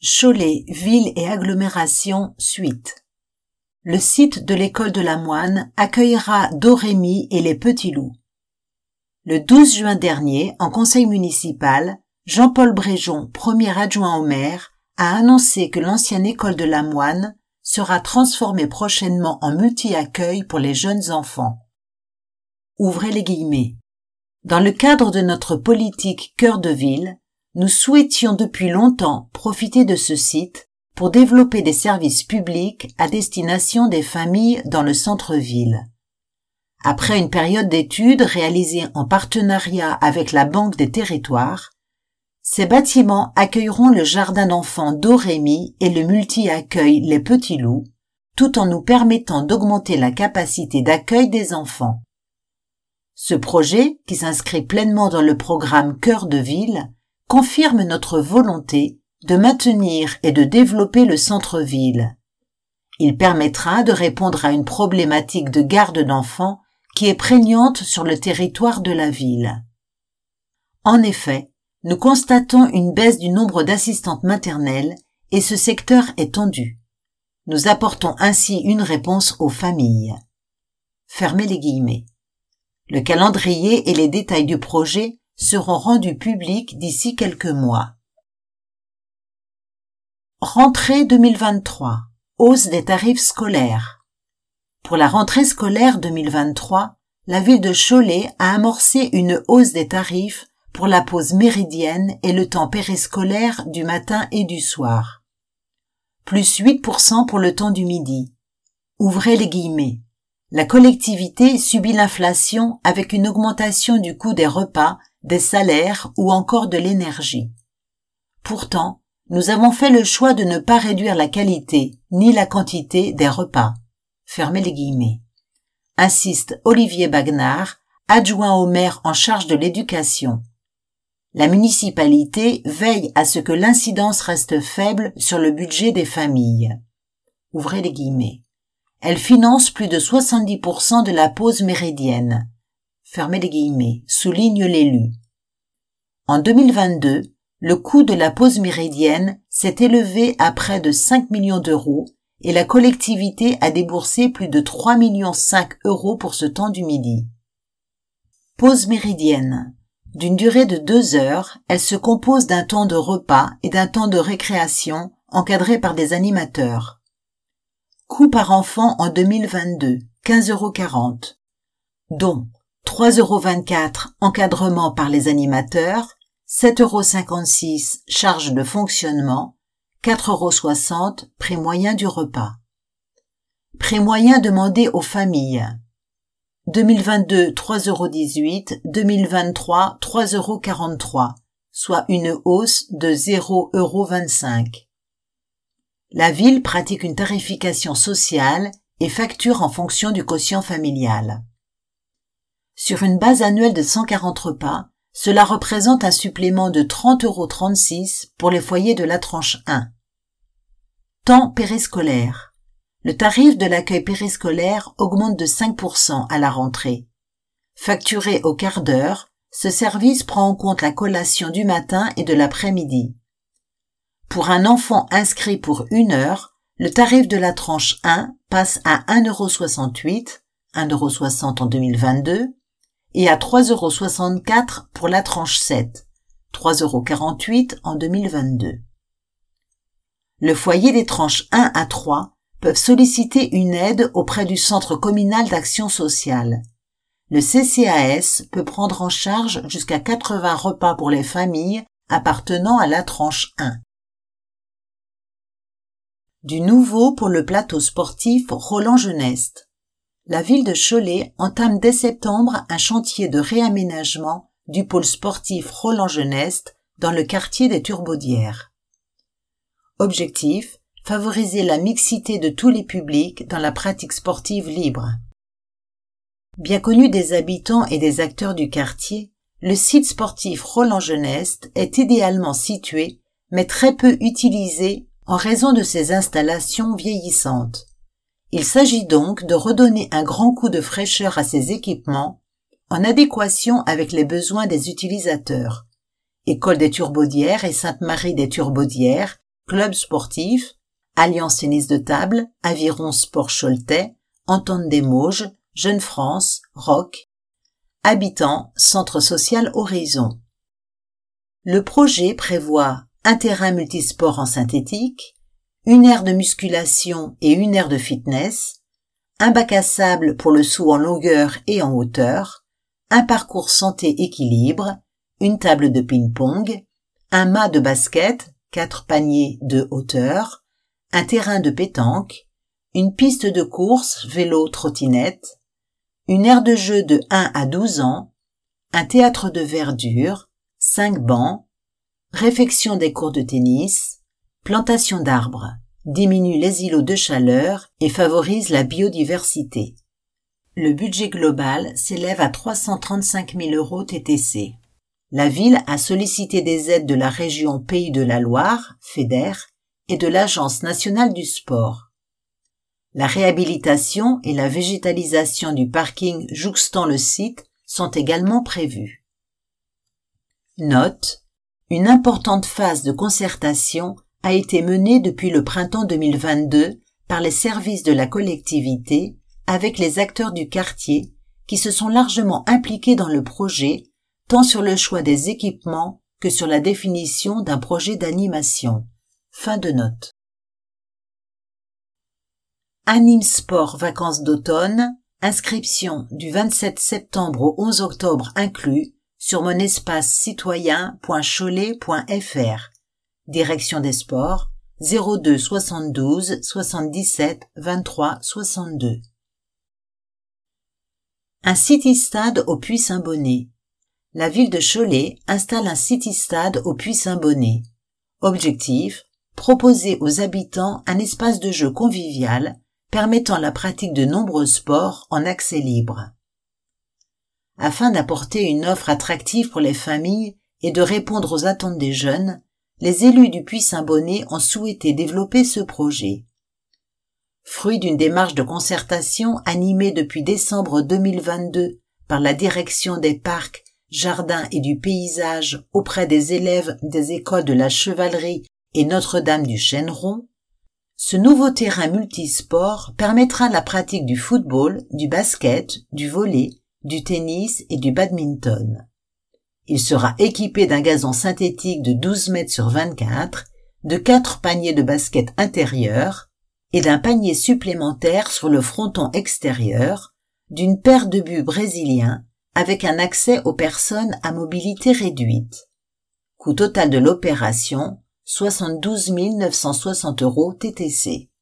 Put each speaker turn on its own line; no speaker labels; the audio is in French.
Cholet, ville et agglomération, suite. Le site de l'école de la Moine accueillera Dorémy et les petits loups. Le 12 juin dernier, en conseil municipal, Jean-Paul Bréjon, premier adjoint au maire, a annoncé que l'ancienne école de la Moine sera transformée prochainement en multi-accueil pour les jeunes enfants. Ouvrez les guillemets. Dans le cadre de notre politique cœur de ville, nous souhaitions depuis longtemps profiter de ce site pour développer des services publics à destination des familles dans le centre-ville. Après une période d'études réalisée en partenariat avec la Banque des Territoires, ces bâtiments accueilleront le jardin d'enfants Dorémy et le multi-accueil Les Petits Loups, tout en nous permettant d'augmenter la capacité d'accueil des enfants. Ce projet, qui s'inscrit pleinement dans le programme Cœur de ville, confirme notre volonté de maintenir et de développer le centre-ville. Il permettra de répondre à une problématique de garde d'enfants qui est prégnante sur le territoire de la ville. En effet, nous constatons une baisse du nombre d'assistantes maternelles et ce secteur est tendu. Nous apportons ainsi une réponse aux familles. Fermez les guillemets. Le calendrier et les détails du projet seront rendus publics d'ici quelques mois. Rentrée 2023. Hausse des tarifs scolaires. Pour la rentrée scolaire 2023, la ville de Cholet a amorcé une hausse des tarifs pour la pause méridienne et le temps périscolaire du matin et du soir. Plus 8% pour le temps du midi. Ouvrez les guillemets. La collectivité subit l'inflation avec une augmentation du coût des repas, des salaires ou encore de l'énergie. Pourtant, nous avons fait le choix de ne pas réduire la qualité ni la quantité des repas. Fermez les guillemets. Insiste Olivier Bagnard, adjoint au maire en charge de l'éducation. La municipalité veille à ce que l'incidence reste faible sur le budget des familles. Ouvrez les guillemets. Elle finance plus de 70% de la pause méridienne. Fermez les guillemets, souligne l'élu. En 2022, le coût de la pause méridienne s'est élevé à près de 5 millions d'euros et la collectivité a déboursé plus de 3,5 millions d'euros pour ce temps du midi. Pause méridienne. D'une durée de 2 heures, elle se compose d'un temps de repas et d'un temps de récréation encadré par des animateurs. Coût par enfant en 2022, 15,40 €, dont 3,24 € encadrement par les animateurs, 7,56 € charge de fonctionnement, 4,60 € prix moyen du repas. Prix moyen demandé aux familles. 2022, 3,18 €, 2023, 3,43 €, soit une hausse de 0,25 €. La ville pratique une tarification sociale et facture en fonction du quotient familial. Sur une base annuelle de 140 repas, cela représente un supplément de 30,36 € pour les foyers de la tranche 1. Temps périscolaire. Le tarif de l'accueil périscolaire augmente de 5% à la rentrée. Facturé au quart d'heure, ce service prend en compte la collation du matin et de l'après-midi. Pour un enfant inscrit pour 1 heure, le tarif de la tranche 1 passe à 1,68 €, 1,60 € en 2022, et à 3,64 € pour la tranche 7, 3,48 € en 2022. Le foyer des tranches 1 à 3 peuvent solliciter une aide auprès du Centre communal d'action sociale. Le CCAS peut prendre en charge jusqu'à 80 repas pour les familles appartenant à la tranche 1. Du nouveau pour le plateau sportif Roland-Geneste. La ville de Cholet entame dès septembre un chantier de réaménagement du pôle sportif Roland-Geneste dans le quartier des Turbaudières. Objectif, favoriser la mixité de tous les publics dans la pratique sportive libre. Bien connu des habitants et des acteurs du quartier, le site sportif Roland-Geneste est idéalement situé, mais très peu utilisé en raison de ses installations vieillissantes. Il s'agit donc de redonner un grand coup de fraîcheur à ces équipements en adéquation avec les besoins des utilisateurs. École des Turbaudières et Sainte-Marie des Turbaudières, clubs sportifs, Alliance Tennis de Table, Aviron Sport Choletais, Entente des Mauges, Jeune France, Rock, Habitants, Centre social Horizon. Le projet prévoit un terrain multisport en synthétique, une aire de musculation et une aire de fitness, un bac à sable pour le saut en longueur et en hauteur, un parcours santé équilibre, une table de ping-pong, un mât de basket, 4 paniers de hauteur, un terrain de pétanque, une piste de course vélo-trottinette, une aire de jeu de 1 à 12 ans, un théâtre de verdure, 5 bancs, réfection des cours de tennis, plantation d'arbres, diminue les îlots de chaleur et favorise la biodiversité. Le budget global s'élève à 335 000 € TTC. La ville a sollicité des aides de la région Pays de la Loire, FEDER, et de l'Agence nationale du sport. La réhabilitation et la végétalisation du parking jouxtant le site sont également prévues. Note: une importante phase de concertation a été menée depuis le printemps 2022 par les services de la collectivité avec les acteurs du quartier qui se sont largement impliqués dans le projet, tant sur le choix des équipements que sur la définition d'un projet d'animation. Fin de note. Anime Sport Vacances d'automne, inscription du 27 septembre au 11 octobre inclus sur monespace-citoyen.cholet.fr. Direction des sports 02 72 77 23 62. Un city-stade au Puy-Saint-Bonnet. La ville de Cholet installe un city-stade au Puy-Saint-Bonnet. Objectif: proposer aux habitants un espace de jeu convivial permettant la pratique de nombreux sports en accès libre. Afin d'apporter une offre attractive pour les familles et de répondre aux attentes des jeunes, les élus du Puy-Saint-Bonnet ont souhaité développer ce projet. Fruit d'une démarche de concertation animée depuis décembre 2022 par la direction des parcs, jardins et du paysage auprès des élèves des écoles de la Chevalerie et Notre-Dame du Chêneron, ce nouveau terrain multisport permettra la pratique du football, du basket, du volley, du tennis et du badminton. Il sera équipé d'un gazon synthétique de 12 mètres sur 24, de 4 paniers de basket intérieurs et d'un panier supplémentaire sur le fronton extérieur, d'une paire de buts brésiliens avec un accès aux personnes à mobilité réduite. Coût total de l'opération, 72 960 € TTC.